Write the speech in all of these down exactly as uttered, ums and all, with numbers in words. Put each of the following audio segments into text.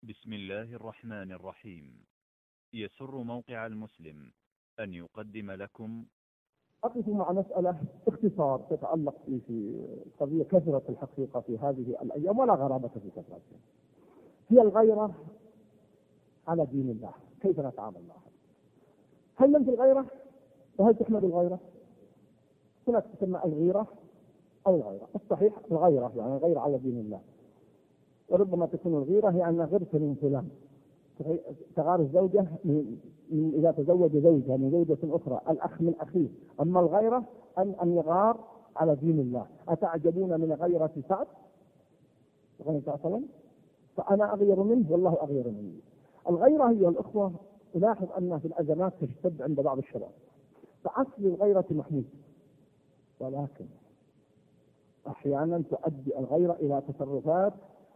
بسم الله الرحمن الرحيم. يسر موقع المسلم أن يقدم لكم أقف مع مسألة باختصار تتعلق في قضية كثرة الحقيقة في هذه الأيام ولا غرابة في كثرتها. هي الغيرة على دين الله، كيف نتعامل معها؟ هل ننفي الغيرة وهل تحمد الغيرة؟ هناك تسمى الغيرة أو الغيرة. الصحيح الغيرة يعني الغيرة على دين الله، وربما تكون الغيرة هي أن غرت من فلان، تغار الزوجة من إذا تزوج زوجها من زوجة أخرى، الأخ من أخيه. أما الغيرة أن أن يغار على دين الله. أتعجبون من غيرة سعد صلى الله عليه وسلم فأنا أغير منه والله أغير مني. الغيرة هي الأخوة، ألاحظ أنها في الأزمات تشتد عند بعض الشباب، فأصل الغيرة محمود، ولكن أحيانا تؤدي الغيرة إلى تصرفات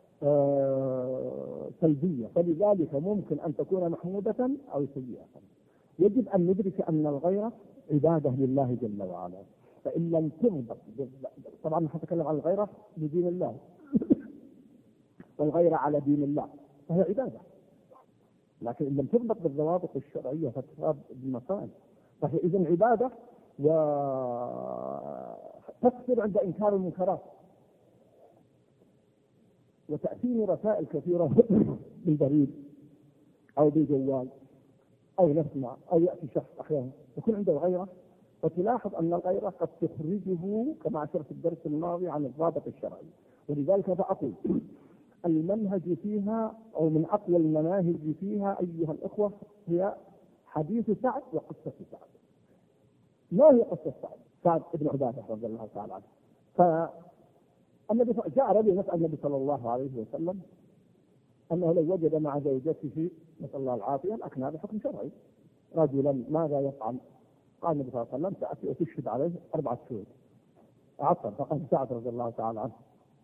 آه سلبية، فلذلك ممكن أن تكون محمودة أو سيئة. يجب أن ندرك أن الغيرة عبادة لله جل وعلا، فإن لم تربط، طبعا نتكلم عن الغيرة بدين الله والغيرة على دين الله فهي عبادة، لكن إن لم تربط بالضوابط الشرعية فتصاب بالمصائب، فهي إذن عبادة وتكثر عند إنكار المنكرات. وتأتيني رسائل كثيرة بالبريد أو بالجوال أو نسمع أو يأتي شخص أحيانا يكون عنده غيرة، وتلاحظ أن الغيرة قد تخرجه كما أشرت في الدرس الماضي عن الضابط الشرعي. ولذلك فأقول المنهج فيها أو من أقوى المناهج فيها أيها الأخوة هي حديث سعد وقصة سعد. ما هي قصة سعد؟ سعد ابن عبادة رضي الله تعالى عنه. فالنبي جاء رجل يسأل النبي صلى الله عليه وسلم أنه لو وجد مع زوجته نسأل الله العافية الأكناء بحكم شرعي رجلا ماذا يفعل؟ قال النبي صلى الله عليه وسلم تأتي وتشهد عليه أربعة شهود. عطر فقال سعد رضي الله تعالى عنه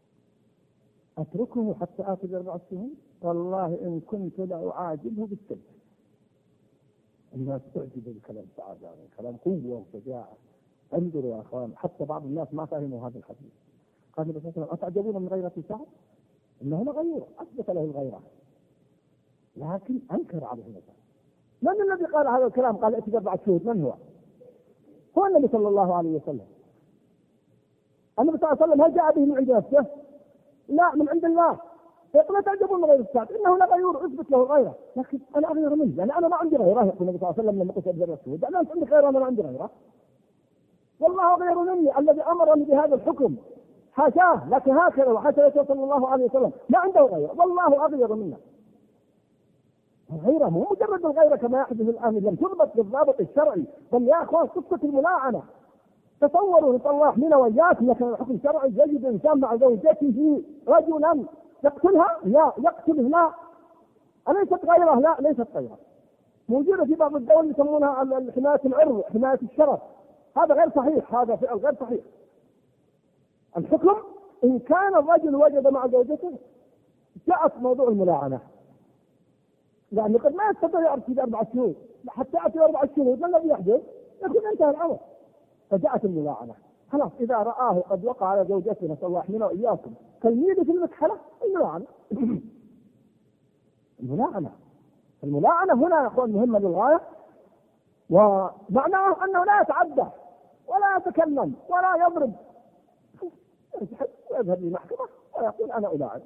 أتركه حتى آخذ أربعة شهود؟ والله إن كنت لأعاجبه بالسلف. الناس تعجب الكلام سعد، يعني كلام قوة وشجاعة. انظروا يا أخوان، حتى بعض الناس ما فهموا هذا الحديث. قال النبي صلى الله عليه وسلم أتعجبون من غيرة سعد؟ إنه لغير أثبت له الغيرة لكن أنكر عليه مثلا. من الذي قال هذا الكلام؟ قال ائت بأربعة شهود. من هو؟ هو النبي صلى الله عليه وسلم. النبي صلى الله عليه وسلم هل جاء به من عند نفسه؟ لا، من عند الله. يقول لا تعجبون من غير سعد إنه لغير أثبت له الغيرة، لكن أنا أغير منه، يعني أنا ما عندي غيرة. يقول النبي صلى الله عليه وسلم لما قلت أبدأ الشهود أنا أنت عندك غيرة وأنا ما عندي غيرة. والله غير مني الذي أمرني بهذا الحكم حاشاه، لكن هكذا وحاشا صلى الله عليه وسلم ما عنده غيرة، والله أغير منه. الغيرة مو مجرد الغيرة كما يحدث الآن، لم تربط بالضابط الشرعي. بل يا أخوان قصة الملاعنة، تصوروا نسأل الله حين وإياكم لكن الحكم الشرعي يجد الإنسان مع زوجته رجلا يقتلها، لا يقتله، لا أليست غيرة، لا ليست غيرة. موجودة في بعض الدول يسمونها حماية العرض، حماية الشرف. هذا غير صحيح، هذا فعل غير صحيح. الحكم إن كان الرجل وجد مع زوجته جاءت موضوع الملاعنة، لأنه قد ما يستطيع يأتي أربعة شهور، حتى يأتي أربعة شهور ما الذي يحدث؟ يكون انتهى الأمر. فجاءت الملاعنة، خلاص إذا رآه قد وقع على زوجته نسأل الله حمينا وإياكم كالميد في المكحلة الملاعنة. الملاعنة الملاعنة هنا يا أخوان مهمة للغاية، ومعناه أنه لا يتعدى ولا يتكلم ولا يضرب، ويذهب للمحكمة ويقول أنا ألاعن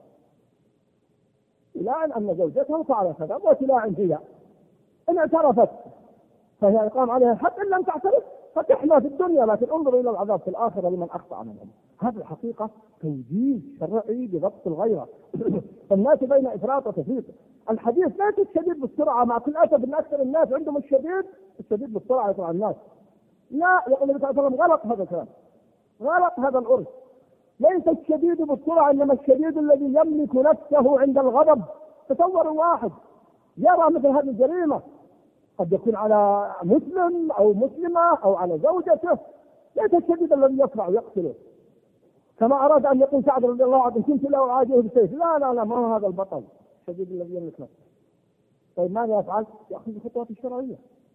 ألاعن أن زوجته فعل كذا، وتلاعن هي إن اعترفت فهي يقام عليها الحد، إن لم تعترف فتحمى في الدنيا، لكن انظروا إلى العذاب في الآخرة لمن أخطأ منهم. هذه الحقيقة توجيه شرعي بضبط الغيرة. الناس بين إفراط وتفريط. الحديث ليس الشديد بالسرعة، مع كل أسف أن أكثر الناس عندهم الشديد الشديد بالسرعة يطلع الناس. لا، يقول النبي صلى الله عليه وسلم غلط هذا الكلام، غلط هذا العرف. ليس الشديد بالسرعة، إنما الشديد الذي يملك نفسه عند الغضب. تصور واحد يرى مثل هذه الجريمة قد يكون على مسلم أو مسلمة أو على زوجته، ليس الشديد الذي يصنع ويقتله كما أراد أن يقول سعد رضي الله عنه كنت له أعاجيه بالسيف. لا لا لا، ما هو هذا البطل الشديد الذي يملك نفسه. طيب ماذا يفعل؟ يأخذ الخطوات الشرعية.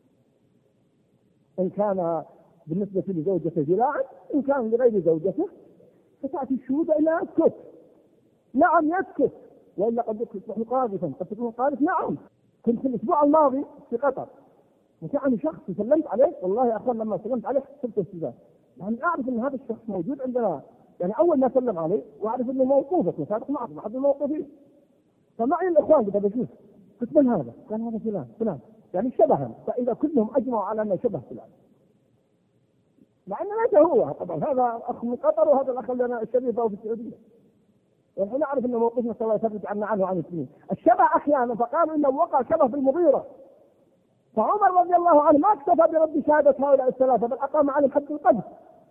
إن كان بالنسبة لزوجته جلاعا، إن كان لغير زوجته فتأتي الشهود إلى يسكت. نعم يسكت، وإلا قد تصبح قاذفا، قد تكون قاذف. نعم، كنت في الأسبوع الماضي في قطر وكان شخص سلمت عليه، والله يا أخوان لما سلمت عليه حسبت استزادة، يعني أعرف أن هذا الشخص موجود عندنا، يعني أول ما سلم عليه وأعرف أنه موقوفة وسابق معه أحد الموقوفين، فمعي الإخوان قد أشوف، قلت من هذا؟ قال هذا فلان فلان، يعني شبها، فإذا كلهم أجمعوا على أنه شبه فلان، مع أنه ليس هو طبعا، هذا أخ من قطر وهذا الأخ لنا الشريف في السعودية، ونحن نعرف أن موقفنا سواء يثبت عنا عنه وعن الاثنين. الشبه أحيانا فقالوا إنه وقع شبه في المغيرة، فعمر رضي الله عنه ما اكتفى برد شهادة هؤلاء الثلاثة بل أقام عليهم حد القذف.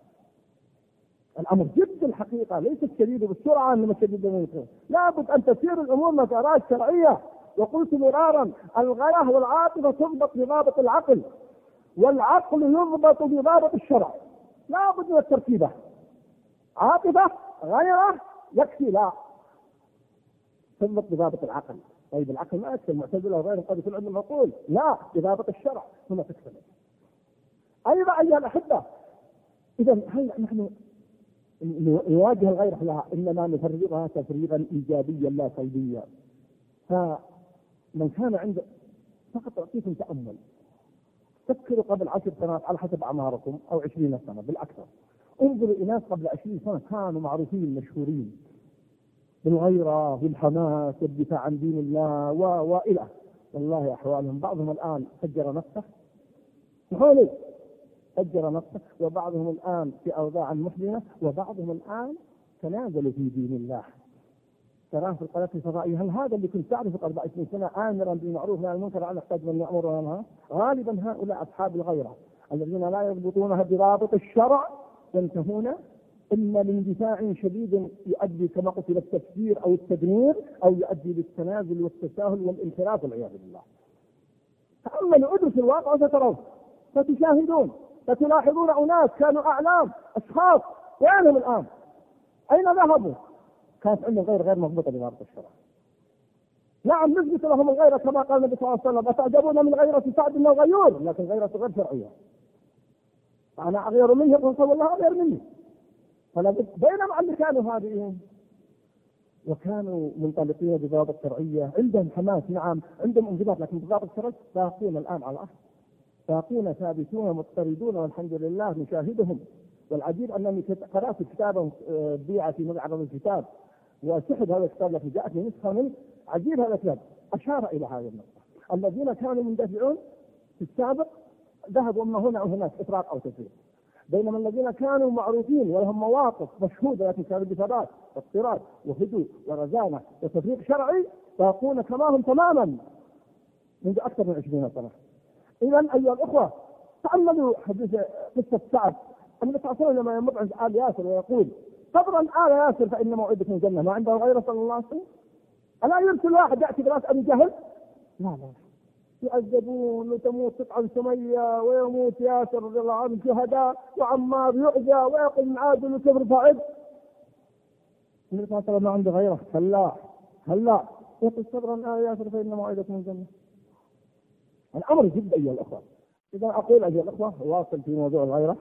الأمر جد الحقيقة ليس الشديد بالسرعة إنما الشديد بالمنطق، لابد أن تسير الأمور مسارات شرعية. وقلت مرارا الغاية والعاطفة تضبط بضابط العقل، والعقل يضبط بضابط الشرع، لابد من الترتيبة. عاطفة غيره يكفي، لا، تضبط بضابط العقل. طيب العقل ما يكفي، المعتزلة وغيرهم قد يكون عندهم عقول، لا، بضابط الشرع ثم تكفي. أيضا أيها الأحبة، إذا هل نحن نواجه الغير لها؟ إنما نفرغها تفريغا إيجابيا لا سلبيا. فمن كان عنده، فقط أعطيكم تأمل، فكروا قبل عشر سنوات على حسب أعماركم أو عشرين سنة بالأكثر، انظروا إلى ناس قبل عشرين سنة كانوا معروفين مشهورين بالغيرة والحماس والدفاع عن دين الله و وإلى، والله أحوالهم بعضهم الآن فجر نفسه حولي فجر نفسه، وبعضهم الآن في أوضاع محزنة، وبعضهم الآن تنازلوا في دين الله. تراه في القناة الفضائية، هل هذا اللي كنت تعرفه قبل عشرين سنة آمرا بالمعروف نهى عن المنكر على يحتاج من يأمر وينهى؟ غالبا هؤلاء أصحاب الغيرة الذين لا يضبطونها برابط الشرع ينتهون إما لاندفاع شديد يؤدي كما قلت إلى التفجير أو التدمير، أو يؤدي للتنازل والتساهل والانحراف والعياذ بالله. تأملوا، ادرسوا الواقع وسترون، فتشاهدون، فتلاحظون أناس كانوا أعلام أشخاص وينهم الآن؟ أين ذهبوا؟ كانت عندهم غير غير مضبوطة بضابط الشرع. نعم نثبت لهم الغيرة كما قال النبي صلى الله عليه وسلم: أتعجبون من غيرة سعد بن غيور، لكن غيرة غير شرعية. أنا أغير منه يقول الله أغير مني. فلابد بينما اللي كانوا هادئين وكانوا منطلقين بضابط شرعية، عندهم حماس، نعم عندهم انضباط، لكن بضابط شرعي باقون الآن على الأرض، باقون ثابتون مضطردون، والحمد لله نشاهدهم. والعجيب أنني قرأت كتابا بيع في معرض الكتاب وسحب هذا الكتاب الذي جاءتني نسخة منه، عجيب هذا الكتاب أشار إلى هذه النقطة. الذين كانوا مندفعون في السابق ذهبوا أما هنا أو هناك إفراط أو تفريط، بينما الذين كانوا معروفين ولهم مواقف مشهودة لكن كانوا بثبات واضطراد وهدوء ورزانة وتفريق شرعي باقون كما هم تماما منذ أكثر من عشرين سنة. إذا أيها الأخوة، تأملوا حديث قصة سعد. النبي صلى الله عليه وسلم لما يمر عند آل ياسر ويقول: قبرا آل ياسر فإن موعدكم الجنة، ما عنده غيره صلى الله عليه وسلم؟ ألا يرسل واحد يأتي براس أبي جهل؟ لا لا، يعذبون وتموت تطعن سمية ويموت ياسر رضي الله عنه شهداء، وعمار يعزى ويقول من عادل وكبر فعد. النبي صلى الله عليه وسلم ما عنده غيره؟ هلا هلا يقول: قبرا آل ياسر فإن موعدكم الجنة. الأمر جد أيها الأخوة. إذا أقول أيها الأخوة واصل في موضوع الغيرة،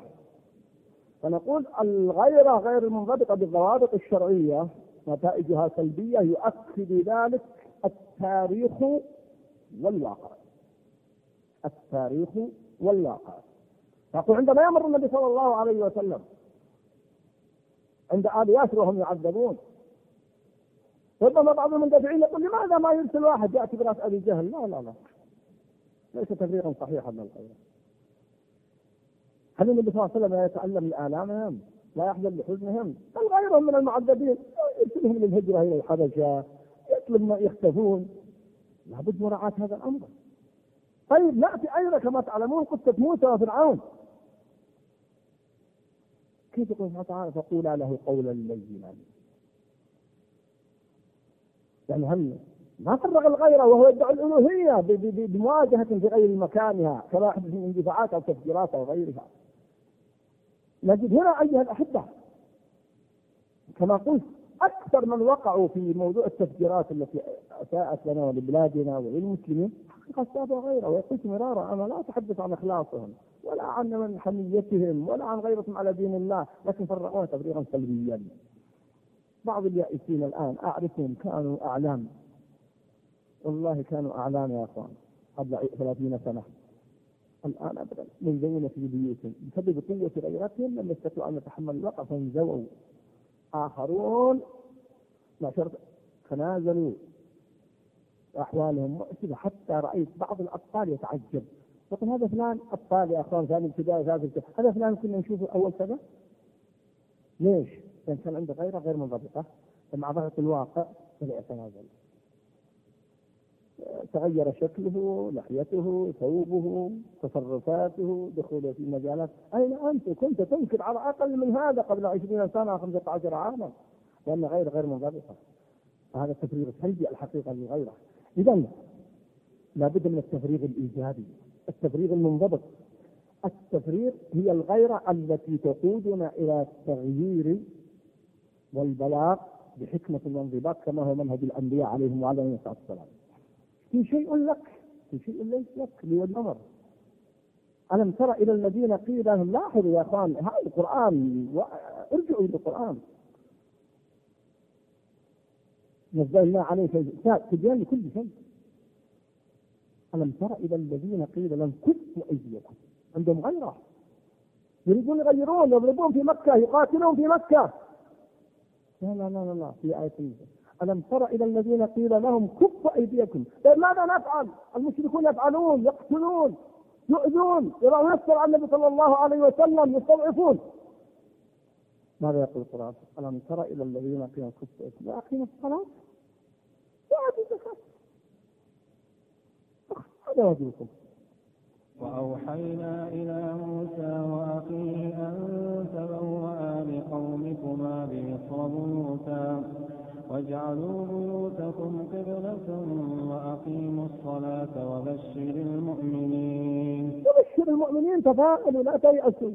فنقول الغيرة غير المنضبطة بالضوابط الشرعية نتائجها سلبية، يؤكد ذلك التاريخ والواقع. التاريخ والواقع. فأقول عندما يمر النبي صلى الله عليه وسلم عند آل ياسر وهم يعذبون، ربما بعض المندفعين يقول: لماذا ما يرسل واحد يأتي براس أبي جهل؟ لا لا لا، ليس تفريغا صحيحا للغيرة. هل النبي صلى الله عليه وسلم يتألم لآلامهم؟ لا يحزن لحزنهم؟ بل غيرهم من المعذبين يرسلهم للهجرة إلى الحبشة، يطلب ما يختفون. لابد مراعاة هذا الأمر. طيب نأتي أيضا كما تعلمون قصة موسى وفرعون. كيف يقول الله تعالى: فقولا له قولا لينا؟ يعني هل ما فرغ الغيرة وهو يدعي الألوهية بمواجهة في غير مكانها كما يحدث من اندفاعات أو تفجيرات أو غيرها؟ نجد هنا أيها الأحبة كما قلت أكثر من وقعوا في موضوع التفجيرات التي أساءت لنا ولبلادنا وللمسلمين حقيقة سابوا غيره. ويقول مرارا: أنا لا أتحدث عن إخلاصهم ولا عن من حميتهم ولا عن غيرتهم على دين الله، لكن فرقوها تفريغا سلبيا. بعض اليائسين الآن أعرفهم كانوا أعلام، والله كانوا أعلام يا أخوان قبل ثلاثين سنة، الآن أبدا منزوين في بيوتهم بسبب قوة غيرتهم لم يستطيعوا أن يتحملوا الواقع فانزووا. آخرون ما شرط تنازلوا، أحوالهم مؤسفة، حتى رأيت بعض الأطفال يتعجب، يقول هذا فلان أطفال يا أخوان ثاني ابتدائي ثالث ابتدائي، هذا فلان كنا نشوفه أول سنة. ليش؟ لأن كان عنده غيره غير منضبطة، فمع ضغط الواقع بدأ يتنازل، تغير شكله، لحيته، ثوبه، تصرفاته، دخوله في مجالات. أين أنت كنت تنكر على أقل من هذا قبل عشرين سنة خمسة عشر عاما، لأن غير غير منضبطة. هذا التفريغ السلبي الحقيقة للغيرة. إذن لابد من التفريغ الإيجابي، التفريغ المنضبط. التفريغ هي الغيرة التي تقودنا إلى التغيير والبلاغ بحكمة وانضباط كما هو منهج الأنبياء عليهم وعلى الصلاة والسلام. في شيء لك، في شيء ليس لك، لي الأمر. ألم تر إلى الذين قيل لهم، لاحظوا يا أخوان هذا القرآن، ارجعوا إلى القرآن، نزلنا عليه تبيان لكل شيء. ألم تر إلى الذين قيل لهم كفوا أيديكم، عندهم غيرة، يريدون يغيرون، يضربون في مكة، يقاتلون في مكة. لا لا لا لا في آية المثل. ألم تر إلى الذين قيل لهم كفوا أيديكم، ماذا نفعل؟ المشركون يفعلون، يقتلون، يؤذون، يضعون يسر على النبي صلى الله عليه وسلم، يستضعفون. ماذا يقول القرآن؟ ألم تر إلى الذين قيل كفوا أيديكم وأقيموا الصلاة وآتوا الزكاة، هذا واجبكم. وأوحينا إلى موسى وأخيه أن تبوأ لقومكما بمصر بيوتا واجعلوا بيوتكم قبلة وأقيموا الصلاة وبشر المؤمنين. وبشر المؤمنين، تفاءلوا لا تيأسوا.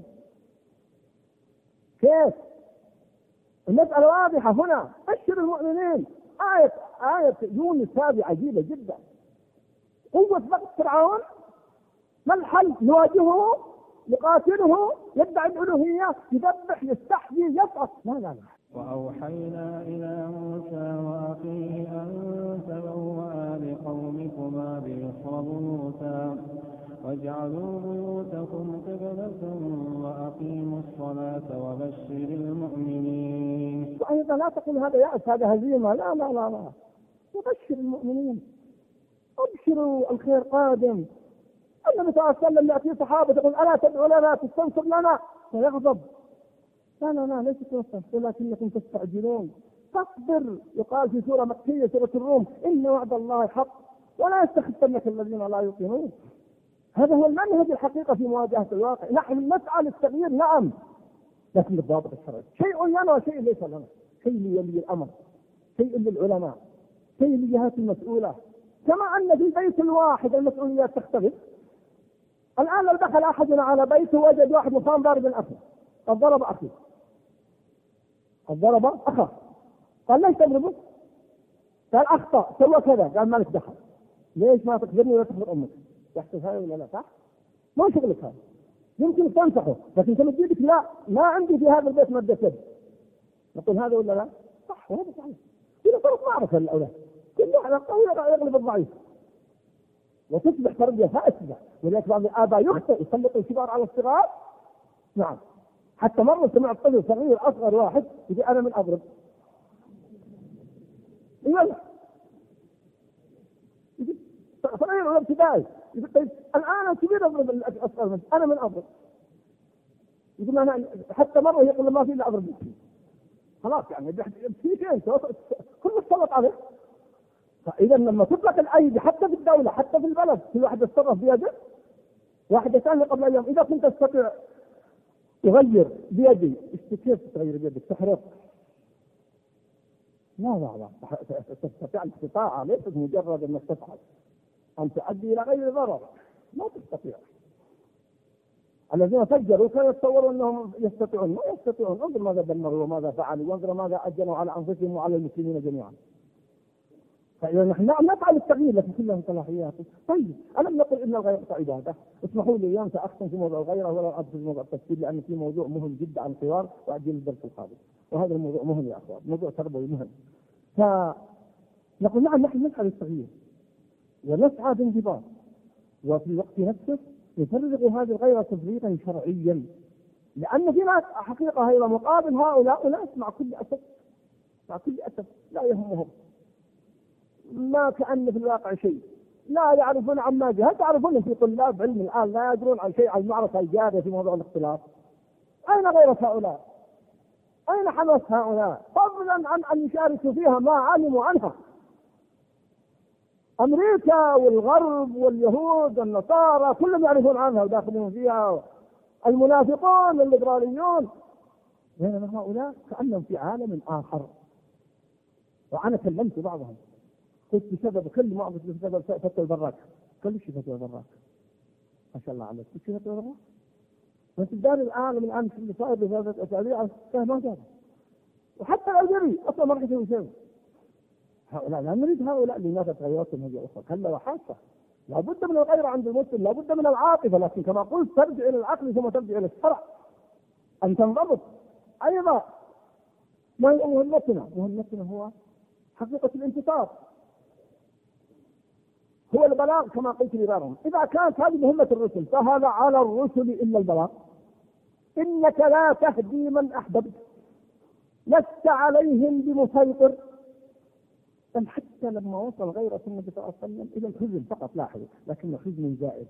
كيف؟ المسألة واضحة هنا، بشر المؤمنين. آية آية يونس هذه عجيبة جدا. قوة بغض فرعون، ما الحل؟ نواجهه، نقاتله، يدعي الألوهية، يذبح، يستحيي، يسقط. لا لا لا. وأوحينا إلى موسى وأخيه أن تبوأ لقومكما بمصر بيوتا واجعلوا بيوتكم قبلة وأقيموا الصلاة وبشر المؤمنين. وأيضا لا تقول هذا يأس، هذا هزيمة، لا لا لا لا، وبشر المؤمنين، أبشروا الخير قادم. النبي صلى الله عليه وسلم يأتي صحابة يقول ألا تدعو لنا تستنصر لنا فيغضب. لا لا لا، ليس تستنصر ولكنكم تستعجلون. تصبر. يقال في سورة مكية سورة الروم إن وعد الله حق ولا يستخفنك الذين لا يوقنون. هذا هو المنهج الحقيقة في مواجهة الواقع. نحن نسعى للتغيير نعم، لكن بالضابط الشرعي. شيء لنا وشيء ليس لنا، شيء لولي الأمر، شيء للعلماء، شيء للجهات المسؤولة. كما أن في البيت الواحد المسؤوليات تختلف. الآن لو دخل أحدنا على بيته وجد واحد مصاب ضارب أخيه، قد ضرب أخيه، قد ضرب أخاه، قال ليش تضربه؟ قال أخطأ، سوى كذا، قال ما لك دخل. ليش ما تخبرني ولا تخبر أمك؟ يحسب هذا ولا لا؟ صح؟ ما شغلك هذا. يمكن تنصحه، لكن تمد يدك لا، ما عندي في هذا البيت مادة يد. نقول هذا ولا لا؟ صح، وهذا صحيح. إذا صارت معركة للأولاد، كل واحد قوي يغلب الضعيف، وتصبح تربية فاسدة. ولذلك بعض الآباء يخطئ، يسلط الكبار على الصغار. نعم، حتى مرة سمعت طفل صغير أصغر واحد يقول أنا من أضرب. يلا صغير ولا ابتدائي يقول طيب الآن الكبير أضرب الأصغر منه، أنا من أضرب. يقول أنا حتى مرة يقول ما في إلا أضرب بك. خلاص يعني في شيء كل السلط عليه. فإذا لما تطلق الأيدي حتى في الدولة حتى في البلد كل واحد يتصرف بيده. واحد ثاني قبل أيام إذا كنت تستطيع تغير بيدي، كيف تغير بيدك؟ تحرق. لا لا لا، تستطيع الاستطاعة ليست مجرد أنك تفعل، أن تؤدي إلى غير ضرر، ما تستطيع. الذين فجروا كانوا يتصورون أنهم يستطيعون، ما يستطيعون. انظر ماذا دمروا وماذا فعلوا، وانظر ماذا أجنوا على أنفسهم وعلى المسلمين جميعا. فإذا نحن نفعل التغيير لكن كلها صلاحياته. طيب ألم نقل إن الغيرة عبادة؟ اسمحوا لي اليوم سأختم في موضوع الغيرة ولا أدخل في موضوع التفسير، لأن في موضوع مهم جدا عن الحوار وأجل الدرس القادم، وهذا الموضوع مهم يا أخوان، موضوع تربوي مهم. فنقول نعم نحن نفعل التغيير ونسعى بانضباط، وفي الوقت نفسه نفرغ هذه الغيرة تفريغا شرعيا، لأن في ناس حقيقة هي مقابل هؤلاء وناس مع كل أسف مع كل أسف لا يهمهم، ما كأن في الواقع شيء، لا يعرفون عما جاء. هل تعرفون في طلاب علم الآن لا يدرون عن شيء عن المعركة الجارية في موضوع الاختلاف؟ أين غيرة هؤلاء؟ أين حماس هؤلاء؟ فضلا عن أن يشاركوا فيها ما علموا عنها. أمريكا والغرب واليهود والنصارى كلهم يعرفون عنها وداخلون فيها، المنافقون الليبراليون، بينما هؤلاء كأنهم في عالم آخر. وأنا كلمت بعضهم قلت بسبب كل ما أعرف بسبب فتوى البراك، كل شيء فتوى البراك ما شاء الله عليك، كل شيء فتوى البراك. بس الدار العالم الآن في اللي صاير بهذا الأسابيع ما جاب، وحتى الألجيري أصلا ما راح يسوي شيء. هؤلاء لا نريد هؤلاء لماذا تغيرتم هذه الأخرى؟ كلا وحاشا، لابد من الغيرة عند المسلم، لابد من العاطفة، لكن كما قلت ترجع إلى العقل ثم ترجع إلى الشرع أن تنضبط. أيضا ما هي مهمتنا؟ مهمتنا هو حقيقة الانتصار، هو البلاغ كما قلت لبعضهم. إذا كانت هذه مهمة الرسل فهذا على الرسل إلا البلاغ. إنك لا تهدي من أحببت، لست عليهم بمسيطر. بل حتى لما وصل غيرة النبي صلى الله عليه وسلم إلى الحزن فقط، لاحظوا، لكن حزن زائد،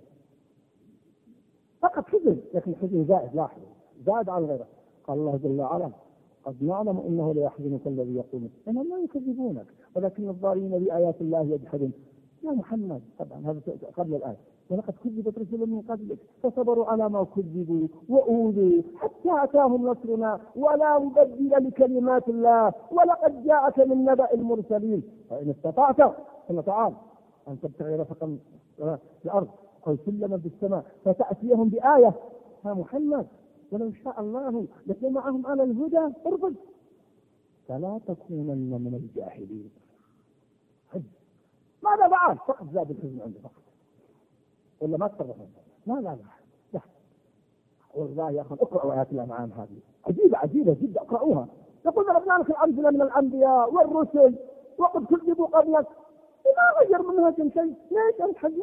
فقط حزن لكن حزن زائد، لاحظوا، زاد على غيره. قال الله جل وعلا قد نعلم إنه ليحزنك الذي يقولون، إنهم لا يكذبونك ولكن الظالمين بآيات الله يجحدون. يا محمد، طبعا هذا قبل الآية، ولقد كذبت رسل من قبلك فصبروا على ما كذبوا وأوذوا حتى أتاهم نصرنا ولا مبدل لكلمات الله ولقد جاءك من نبأ المرسلين فإن استطعت ثم تعال أن تبتغي رفقا في الأرض أو سلما في السماء فتأتيهم بآية. يا محمد ولو شاء الله لجمعهم على الهدى ارفض فلا تكونن من الجاهلين. ماذا فعل؟ فقط زاد الحزن عنده فقط، ولا ما تصرف؟ لا لا لا لا والله يا أخي اقرأوا آيات الأنعام هذه عجيبة عجيبة جدا، اقرأوها. يقول ضربنا لك الأمثلة من الأنبياء والرسل وقد كذبوا قبلك، ما غير منها شيء، ليش أنت حزن؟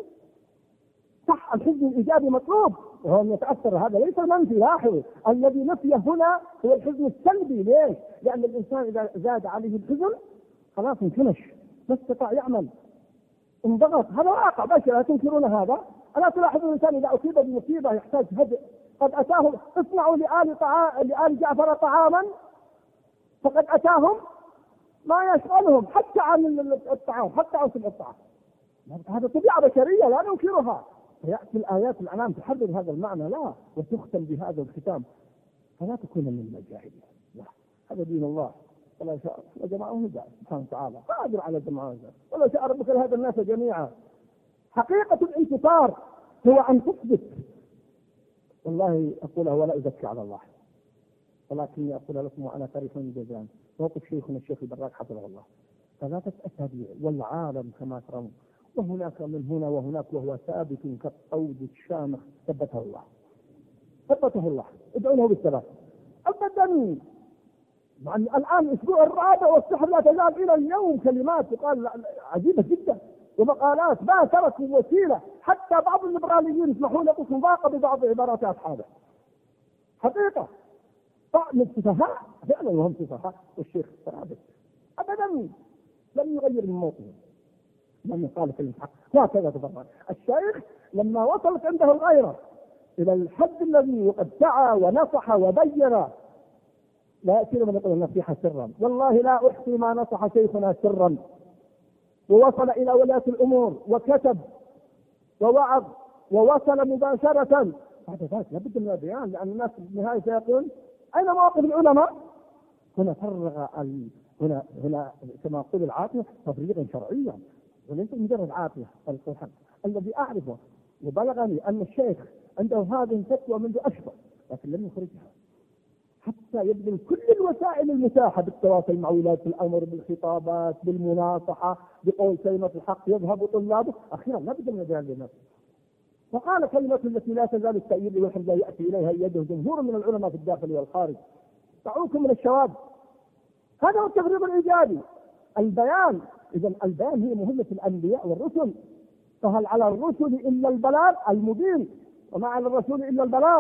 صح الحزن الإيجابي مطلوب وهو أن يتأثر، هذا ليس المنفي. لاحظوا الذي نفيه هنا هو الحزن السلبي. ليش؟ لأن الإنسان إذا زاد عليه الحزن خلاص انكمش، ما استطاع يعمل، انضغط. هذا واقع بشر، لا تنكرون هذا. ألا تلاحظوا الإنسان إذا أصيب بمصيبة يحتاج هدئ، قد أتاه اصنعوا لآل طعام لآل جعفر طعاما فقد أتاهم ما يشغلهم حتى عن الطعام، حتى عن سبع الطعام. هذا طبيعة بشرية لا ننكرها. فيأتي الآيات الأنعام تحرر هذا المعنى لا وتختم بهذا الختام، فلا تكون من الجاهلين. لا، هذا دين الله ولا شاء وجماعه هدى سبحانه وتعالى قادر على جماعه، ولا شاء ربك لهذا الناس جميعا. حقيقة الانتصار هو أن تثبت، والله أقولها ولا أزكي على الله، ولكني أقول لكم وأنا فرح جزاء. موقف شيخنا الشيخ البراك حفظه الله ثلاثة أسابيع والعالم كما ترون، وهناك من هنا وهناك، وهو ثابت كالطود الشامخ، ثبته الله ثبته الله. ادعوا له بالثبات أبدا. مع الآن الأسبوع الرابع والسحر لا تزال إلى اليوم كلمات تقال عجيبة جدا ومقالات ما تركوا وسيلة. حتى بعض الليبراليين يسمحوا لكم مضاقة ببعض عبارات أصحابه. حقيقة طعم السفهاء فعلا وهم سفهاء، والشيخ ثابت أبدا لم يغير من موقفه، لم يخالف الحق. وهكذا تفرق الشيخ لما وصلت عنده الغيرة إلى الحد الذي قد سعى ونصح وبين. لا يأتي من يقول النصيحة سرا، والله لا أحصي ما نصح شيخنا سرا، ووصل إلى ولاة الأمور وكتب ووعظ ووصل مباشرة. هذا ذات لابد من البيان، لأن الناس بالنهاية سيقول أين مواقف العلماء؟ هنا فرغ ال... هنا هنا كما يقول العاطفة تفريغا شرعيا وليس مجرد عاطفة. الحق الذي أعرفه وبلغني أن الشيخ عنده هذه الفتوى منذ أشهر لكن لم يخرجها حتى يبذل كل الوسائل المتاحة بالتواصل مع ولاة الأمر، بالخطابات، بالمناصحة، بقول كلمة الحق يذهب طلابه، أخيرا لا بد من مجال لنفسه. وقال كلمة التي لا تزال التأييد والحمد يأتي إليها يده جمهور من العلماء في الداخل والخارج، دعوكم من الشواب. هذا هو التفريغ الإيجابي، البيان. إذا البيان هي مهمة الأنبياء والرسل، فهل على الرسل إلا البلاغ المبين، وما على الرسول إلا البلاغ.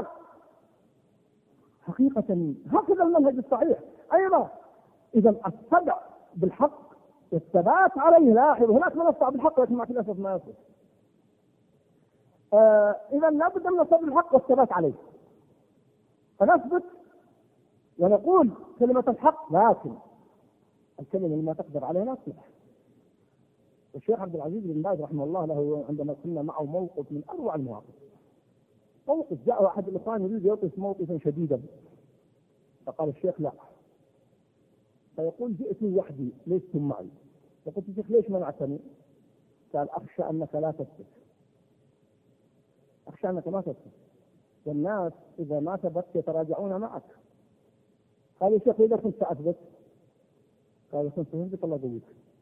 حقيقة هكذا المنهج الصحيح أيضا. إذا الصدع بالحق والثبات عليه. لاحظ هناك من يصدع بالحق لكن مع الأسف ما يصدق. آه إذا لابد من الصدع بالحق والثبات عليه، فنثبت ونقول كلمة الحق، لكن الكلمة اللي ما تقدر عليها لا تصلح. الشيخ عبد العزيز بن باز رحمه الله له عندما كنا معه موقف من أروع المواقف. موقف جاء أحد الإخوان يريد يوقف موقفا شديدا، فقال الشيخ لا، فيقول جئت وحدي لستم معي. فقلت الشيخ ليش منعتني؟ قال أخشى أنك لا تثبت، أخشى أنك ما تثبت، والناس إذا ما ثبت يتراجعون معك. قال يا شيخ إذا كنت أثبت؟ قال كنت تثبت الله يقويك.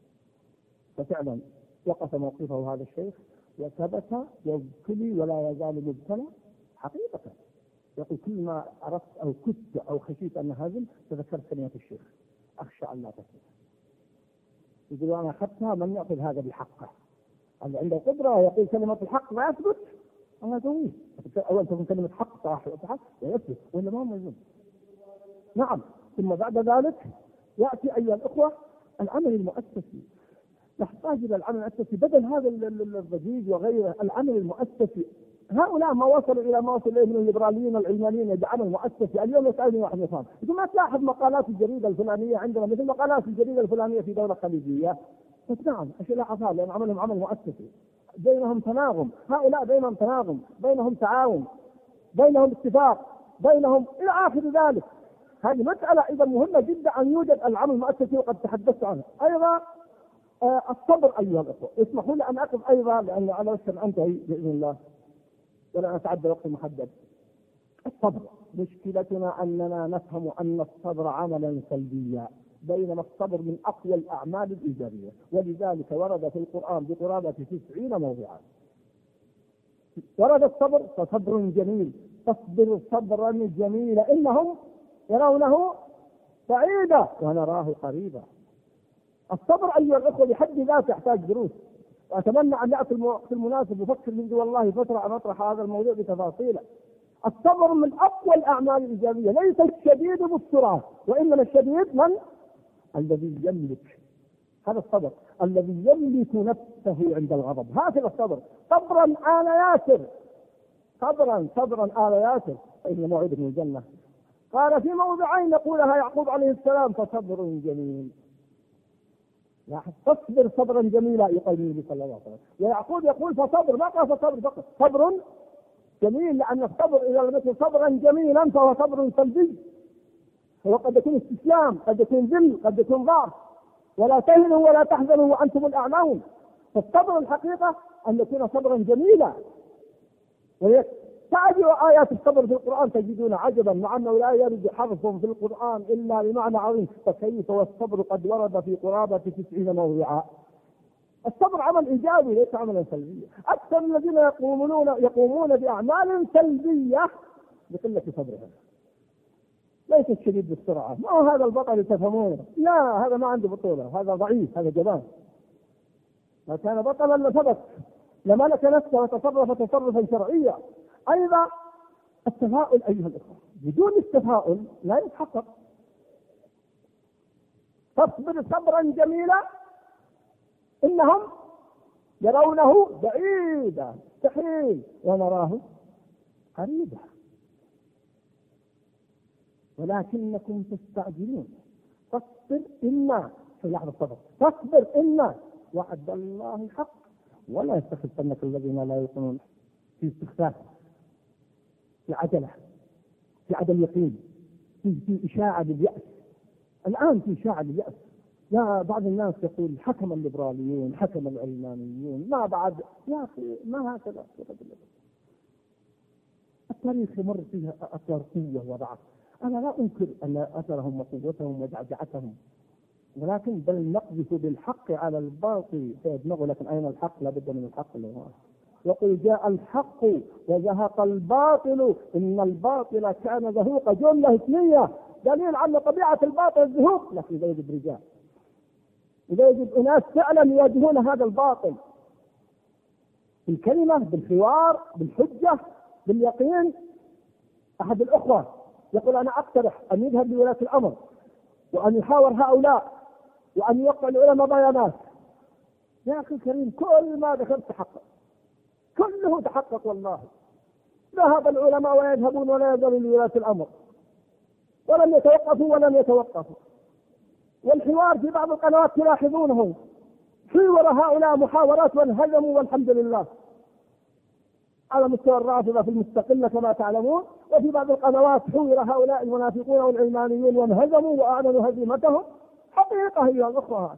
ففعلا وقف موقفه هذا الشيخ وثبت يبتلي ولا يزال مبتلى حقيقة. يقول كل ما عرفت أو كدت أو خشيت أن هزم تذكرت كلمة الشيخ أخشى أن لا تثبت. يقول أنا أخذتها من يأخذ هذا بحقه، اللي عنده قدرة يقول كلمة الحق ما يثبت الله يقويه. أول تكون كلمة حق صح ويثبت ولا ما موجود. نعم. ثم بعد ذلك يأتي أيها الأخوة العمل المؤسسي. نحتاج إلى العمل المؤسسي بدل هذا الضجيج وغيره. العمل المؤسسي هؤلاء ما وصلوا إلى ما وصل إليه من الليبراليين والعلمانيين يدعموا المؤسسي. اليوم يسألني واحد يفهم يقول ما تلاحظ مقالات الجريدة الفلانية عندنا مثل مقالات الجريدة الفلانية في دولة خليجية؟ قلت نعم أشياء لاحظها لأن عملهم عمل مؤسسي، بينهم تناغم، هؤلاء بينهم تناغم، بينهم تعاون، بينهم اتفاق، بينهم إلى آخر ذلك. هذه مسألة إذا مهمة جدا أن يوجد العمل المؤسسي وقد تحدثت عنه. أيضا آه الصبر أيها الأخوة. اسمحوا لي أن أقف أيضا لأن على وشك أن أنتهي بإذن الله ولا أتعدى وقت محدد. الصبر مشكلتنا أننا نفهم أن الصبر عملا سلبيا، بينما الصبر من أقوى الأعمال الإيجابية، ولذلك ورد في القرآن بقرابة تسعين موضعا ورد الصبر. فصبر جميل، فاصبر صبرا جميلا إنهم يرونه بعيدا ونراه قريبا. الصبر أيها الأخوة بحد ذاته يحتاج دروس، وأتمنى أن يأتي الوقت المناسب وفكر منذ والله فترة أن أطرح هذا الموضوع بتفاصيله. الصبر من أقوى الأعمال الإيجابية. ليس الشديد بالسرعة، وإنما الشديد من الذي يملك. هذا الصبر الذي يملك نفسه عند الغضب، هكذا الصبر. صبرا آل ياسر، صبرا صبرا آل ياسر فإن موعدكم الجنة. قال في موضعين يقولها يعقوب عليه السلام فصبر جميل. لاحظ تصبر صبرا جميلا يقول النبي صلى الله عليه وسلم، ويعقوب يقول فصبر، ما قال فصبر فقط، صبر جميل، لأن الصبر إذا لم يكن صبرا جميلا فهو صبر سلبي. هو قد يكون استسلام، قد يكون ذل، قد يكون ضعف. ولا تهنوا ولا تحزنوا وأنتم الأعلون. فالصبر الحقيقة أن يكون صبرا جميلا. وتعجب آيات الصبر في القرآن تجدون عجبا، مع أنه لا يرد حرف في القرآن إلا بمعنى عظيم. فكيف والصبر قد ورد في قرابة تسعين موضعا. الصبر عمل إيجابي ليس عملا سلبيا. أكثر الذين يقومون يقومون بأعمال سلبية بقلة صبرهم. ليس الشديد بالسرعة، ما هو هذا البطل اللي تفهمونه، لا هذا ما عنده بطولة، هذا ضعيف، هذا جبان. ما كان بطلا لثبت، لملك نفسه وتصرف تصرفا شرعيا. أيضا التفاؤل أيها الأخوة، بدون التفاؤل لا يتحقق. تصبر صبرا جميلا إنهم يرونه بعيدا مستحيل ونراه قريبا ولكنكم تستعجلون. تصبر إنا في لحظة الصبر، تصبر إنا وعد الله حق ولا يستخفنك الذين لا يؤمنون في استخفاف، في عجلة، في عدم يقين، في, في إشاعة باليأس. الآن في إشاعة باليأس. لا بعض الناس يقول حكم الليبراليون، حكم العلمانيون، ما بعد. يا أخي ما هكذا. التاريخ يمر فيها أطوار قوة وضعف. أنا لا أنكر أن أثرهم وقوتهم وجعجعتهم، ولكن بل نقذف بالحق على الباطل فيدمغه. لكن أين الحق؟ لا بد من الحق اللي هو يقول جاء الحق وزهق الباطل إن الباطل كان زهوقا. جملة اسمية دليل على طبيعة الباطل الزهوق. لكن إذا يجب رجال، إذا يجب أناس فعلا يواجهون هذا الباطل بالكلمة، بالحوار، بالحجة، باليقين. أحد الأخوة يقول أنا أقترح أن يذهب لولاة الأمر وأن يحاور هؤلاء وأن يوقع العلماء بيانات. يا أخي الكريم، كل ما دخلت تحقق، كله تحقق والله. ذهب العلماء ويذهبون ولا يذهبون لولاة الأمر، ولم يتوقفوا ولم يتوقفوا. والحوار في بعض القنوات تلاحظونه حوار هؤلاء محاورات وانهزموا والحمد لله. على مستوى الرافضة في المستقلة كما تعلمون، وفي بعض القنوات حور هؤلاء المنافقون والعلمانيون وانهزموا وأعلنوا هزيمتهم. حقيقة هي الأخرى،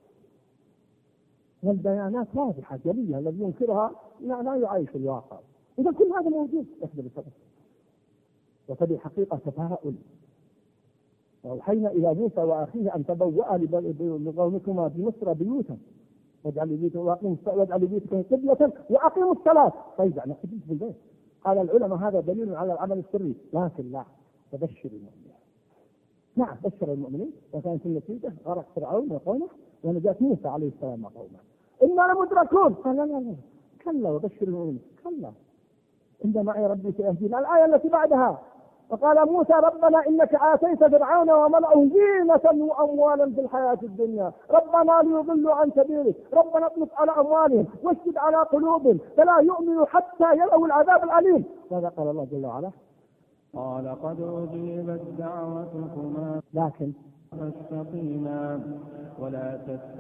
والبيانات واضحة جلية، الذي ينكرها لا, لا يعيش الواقع. إذا كل هذا موجود يحدث بالصبر. وفي حقيقة تفاؤل. وأوحينا إلى موسى وأخيه أن تبوأ لقومكما في مصر بيوتا واجعل بيوتكم قبلة وأقيموا الصلاة. طيب يعني قبلت في البيت. قال العلماء هذا دليل على العمل السري، لكن لا، تبشر المؤمنين. نعم بشر المؤمنين، وكانت النتيجة غرق فرعون وقومه ونجاة موسى عليه السلام وقومه. إنا لمدركون. قال لا لا لا كلا وبشر المؤمنين. كلا إن معي ربي سيهدين. الآية التي بعدها وقال موسى ربنا إنك آتيت فرعون وملأه زينة وأموالا في الحياة الدنيا ربنا ليضلوا عن سبيلك ربنا اطلق على أموالهم واشدد على قلوبهم فلا يؤمنوا حتى يروا العذاب الأليم. ماذا قال الله جل وعلا؟ قال قد أجيبت دعوتكما لكن فاستقيما ولا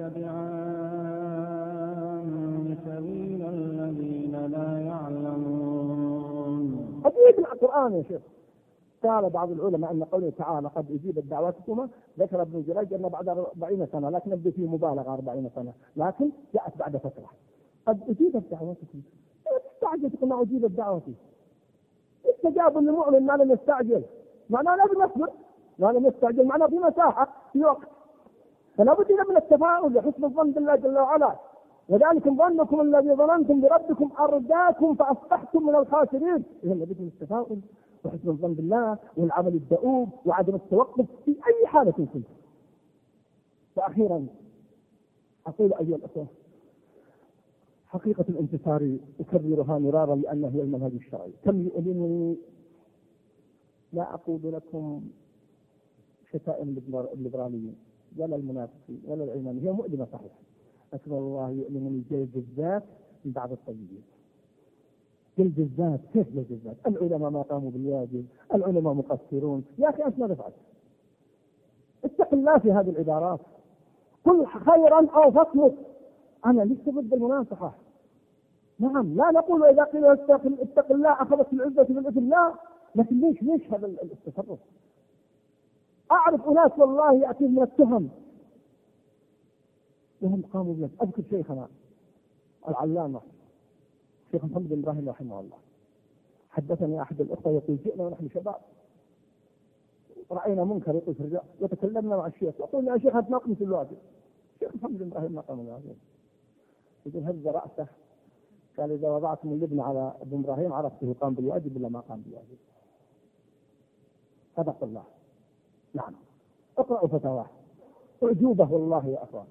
تتبعان سبيل الذين لا يعلمون. أجيب القرآن يا شيخ. قال بعض العلماء أن قوله تعالى قد أجيبت دعوتكما، ذكر ابن جريج أن بعد أربعين سنة، لكن نبدأ في مبالغة أربعين سنة، لكن جاءت بعد فترة. قد أجيبت دعوتكم، استعجل تقول ما أجيبت دعوتي. استجاب المؤمن ما لم يستعجل، معناه لازم يصبر، ما لم يستعجل معناه في مساحة في وقت. فلا بد من التفاؤل لحسن الظن بالله جل وعلا. وذلك ظنكم الذي ظننتم بربكم أرداكم فأصبحتم من الخاسرين. إذا لابد من التفاؤل وحسن الظن بالله والعمل الدؤوب وعدم التوقف في أي حالة كنت. وأخيرا أقول أيها الأخوة، حقيقة الانتصار أكررها مرارا لأنه هي المنهج الشرعي. كم يؤلمني لا أقول لكم شتائم الليبراليين ولا المنافقين ولا العلمانيين، هي مؤلمة صحيح، لكن الله يؤلمني جلد الذات من بعض الطيبين. جلد الذات، كيف جلد الذات؟ العلماء ما قاموا بالواجب، العلماء مقصرون. يا أخي أنت ماذا فعلت؟ اتق الله في هذه العبارات، قل خيرا أو فاصمت. أنا لست ضد المناصحة، نعم، لا نقول إذا قيل اتق الله أخذت العزة بالإثم، لا، لكن ليش ليش هذا التصرف؟ أعرف أناس والله يأتي من التهم وهم قاموا بذلك. أذكر شيخنا العلامة شيخ محمد بن إبراهيم رحمه الله، حدثني أحد الأخوة يقول جئنا ونحن شباب رأينا منكر يقول في الرجاء وتكلمنا مع الشيخ يقول يا شيخ هتناقم في الواجب. شيخ محمد بن إبراهيم ناقم الواجب، يقول هز رأسه قال إذا وضعتم اللبن على ابن إبراهيم عرفته قام بالواجب ولا ما قام بالواجب. صدق الله. نعم، اقرأوا فتاواه، أعجوبة والله يا أخوان.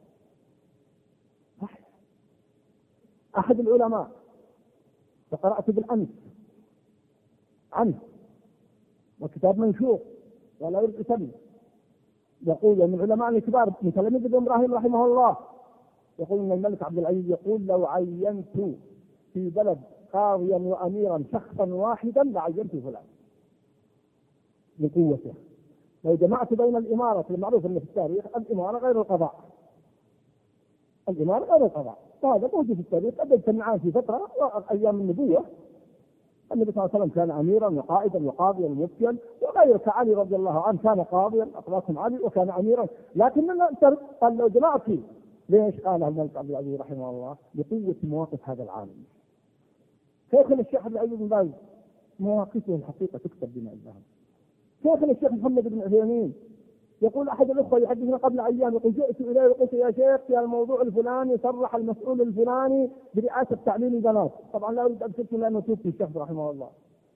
أحد العلماء فقرأت بالأمس عنه وكتاب منشور ولا يرد سبي، يقول من علماء الكبار من تلاميذ ابن إبراهيم رحمه الله، يقول ان الملك عبد العزيز يقول لو عينت في بلد قاضيا وأميرا شخصا واحدا لعينت فلان من قوته. لو جمعت بين الإمارة، المعروف أن في التاريخ الإمارة غير القضاء، الإمارة غير القضاء، وهذا موجود في التاريخ. قد اجتمعان في فترة أيام النبوة، النبي صلى الله عليه وسلم كان أميرا وقائدا وقاضيا ومفتيا، وغير كعلي رضي الله عنه كان قاضيا أقواكم علي وكان أميرا. لكننا قال لو جمعت فيه، ليش قالها الملك عبد العزيز رحمه الله؟ لقوة مواقف هذا العالم. شيخنا الشيخ عبد العزيز بن باز مواقفه الحقيقة تكتب بما الذهب، شيخنا الشيخ محمد بن عثيمين يقول أحد الأخوة يحدثنا قبل أيام، يقول جئت إليه وقلت يا شيخ في الموضوع الفلاني صرح المسؤول الفلاني برئاسة تعليم البنات، طبعا لا أريد أذكركم لأنه توفي الشيخ رحمه الله،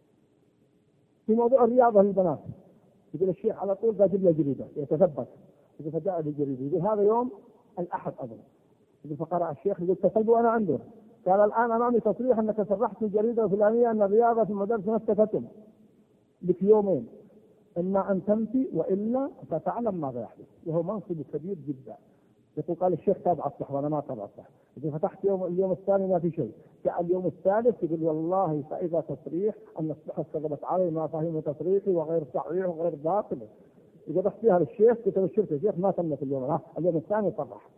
في موضوع الرياضة للبنات. يقول الشيخ على طول جاب لي جريدة يتثبت، يقول فجاء لي جريدة، يقول هذا يوم الأحد أظن، يقول فقرأ الشيخ، يقول اتصلت وأنا عنده، قال الآن أمامي تصريح أنك صرحت في الجريدة الفلانية أن الرياضة في المدارس مفتتة لك يومين، إما أن تنفي وإلا فتعلم ماذا يحدث، وهو منصب كبير جدا. يقول قال الشيخ تابع الصح وأنا ما تابع الصح، يقول فتحت يوم اليوم الثاني ما في شيء، جاء اليوم الثالث يقول والله فإذا تصريح أن الصحة كذبت علي ما فهم تصريحي وغير صحيح وغير باطل. إذا بحثيها للشيخ قلت بشرت الشيخ ما تمت اليوم، ها اليوم الثاني صرح.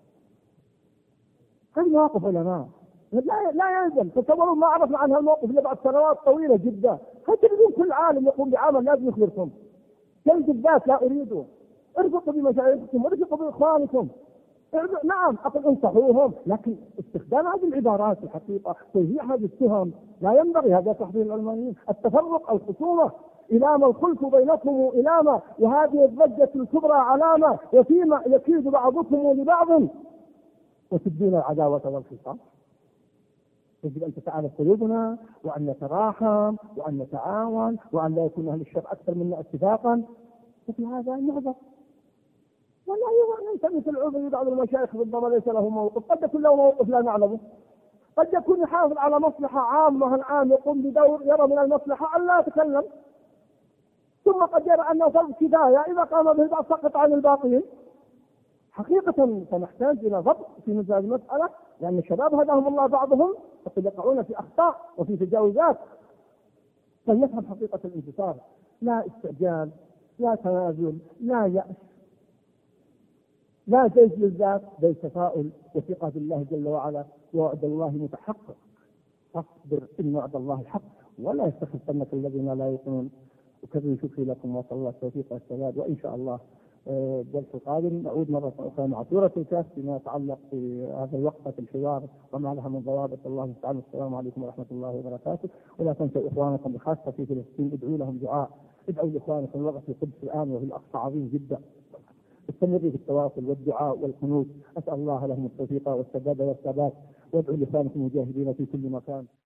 هذه مواقف علماء لا لا يلزم، تصوروا ما عرفنا عن هالموقف الا بعد سنوات طويله جدا. هل تريدون كل عالم يقوم بعمل لازم يخبركم؟ جلد الذات لا اريده، ارفقوا بمشايخكم وارفقوا باخوانكم، نعم اقول انصحوهم، لكن استخدام هذه العبارات الحقيقه توزيع هذه التهم لا ينبغي، هذا تحضير العلمانيين. التفرق الخصومه إلى الخلف بينكم إلى ما، وهذه الضجة الكبرى علامة، وفيما يكيد بعضكم لبعض وتبدون العداوة والخصام. يجب أن تتعالى قلوبنا وأن نتراحم وأن نتعاون وأن لا يكون أهل الشر أكثر منا اتفاقا، وفي هذا نعذر ولا يوجد أن نلتمس العذر لبعض المشايخ ربما ليس له موقف، قد يكون له موقف لا نعلمه، قد يكون يحافظ على مصلحة عامة الآن يقوم بدور يرى من المصلحة أن لا يتكلم، ثم قد يرى أنه فرض كفاية إذا قام به البعض سقط عن الباقين. حقيقة سنحتاج إلى ضبط في مثل هذه المسألة، لأن الشباب هداهم الله بعضهم فقد يقعون في أخطاء وفي تجاوزات. فلنفهم حقيقة الانتصار، لا استعجال، لا تنازل، لا يأس، لا زيج للذات، بل تفاؤل وثقة بالله جل وعلا، ووعد الله متحقق. فاصبر إن وعد الله الحق ولا يستخفنك الذين لا يؤمنون. وكذلك شكري لكم وصلى الله التوفيق والسداد، وإن شاء الله الدرس القادم نعود مرة أخرى مع سورة الكهف فيما يتعلق بهذا الوقت في الحوار وما لها من ضوابط. الله تعالى. السلام عليكم ورحمة الله وبركاته. ولا تنسوا إخوانكم بخاصة في فلسطين ادعوا لهم دعاء، ادعوا لإخوانكم. الوضع في القدس الآن وفي الأقصى عظيم جدا، استمروا في التواصل والدعاء والقنوت. أسأل الله لهم التوفيق والسداد والثبات، وادعوا لإخوانكم المجاهدين في كل مكان.